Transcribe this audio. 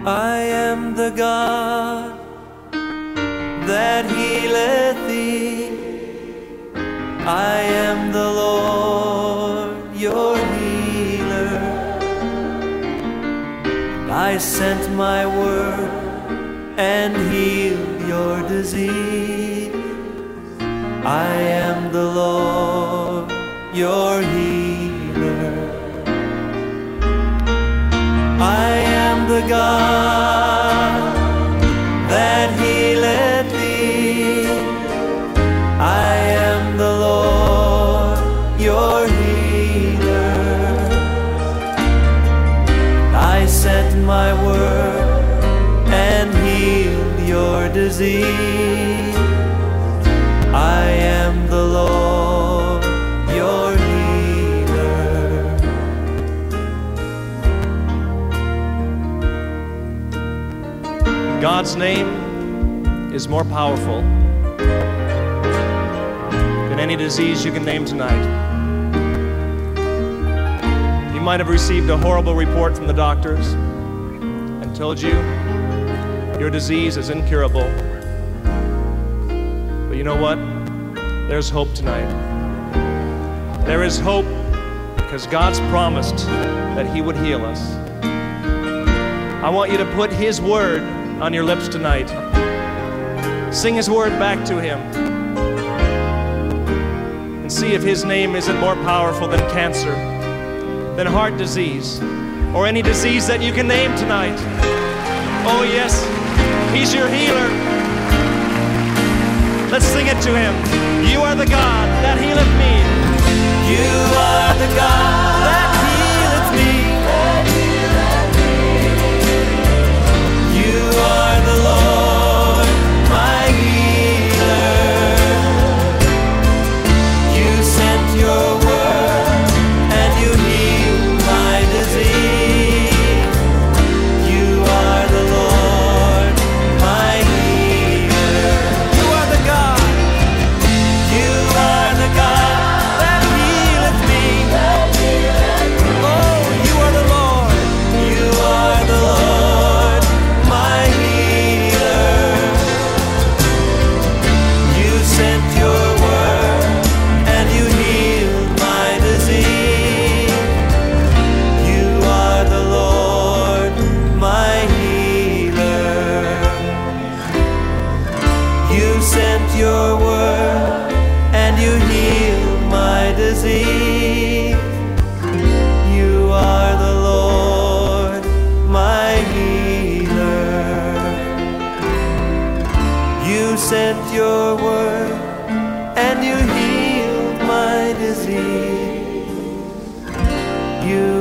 I am the God that healeth thee. I am the Lord, your healer. I sent my word and healed your disease. I am the Lord, your healer. I am the God that healeth thee. I am the Lord, your healer. I sent my word and healed your disease. I am the Lord, your healer. God's name is more powerful than any disease you can name tonight. You might have received a horrible report from the doctors and told you your disease is incurable. But you know what? There's hope tonight. There is hope because God's promised that He would heal us. I want you to put His word on your lips tonight. Sing His word back to Him. And see if His name isn't more powerful than cancer, than heart disease, or any disease that you can name tonight. Oh yes, He's your healer. Let's sing it to Him. You are the God that healeth me. You are the God that healeth me. You are the Lord, my healer. You sent your word and you healed my disease. You are the Lord, my healer. You are the God. You are the God that healeth me. Oh, you are the Lord. You are the Lord, my healer. You sent your word and you healed my disease. You are the Lord, my healer. You sent your word and you healed my disease. You are the Lord, my healer. You sent your word and you healed my disease. You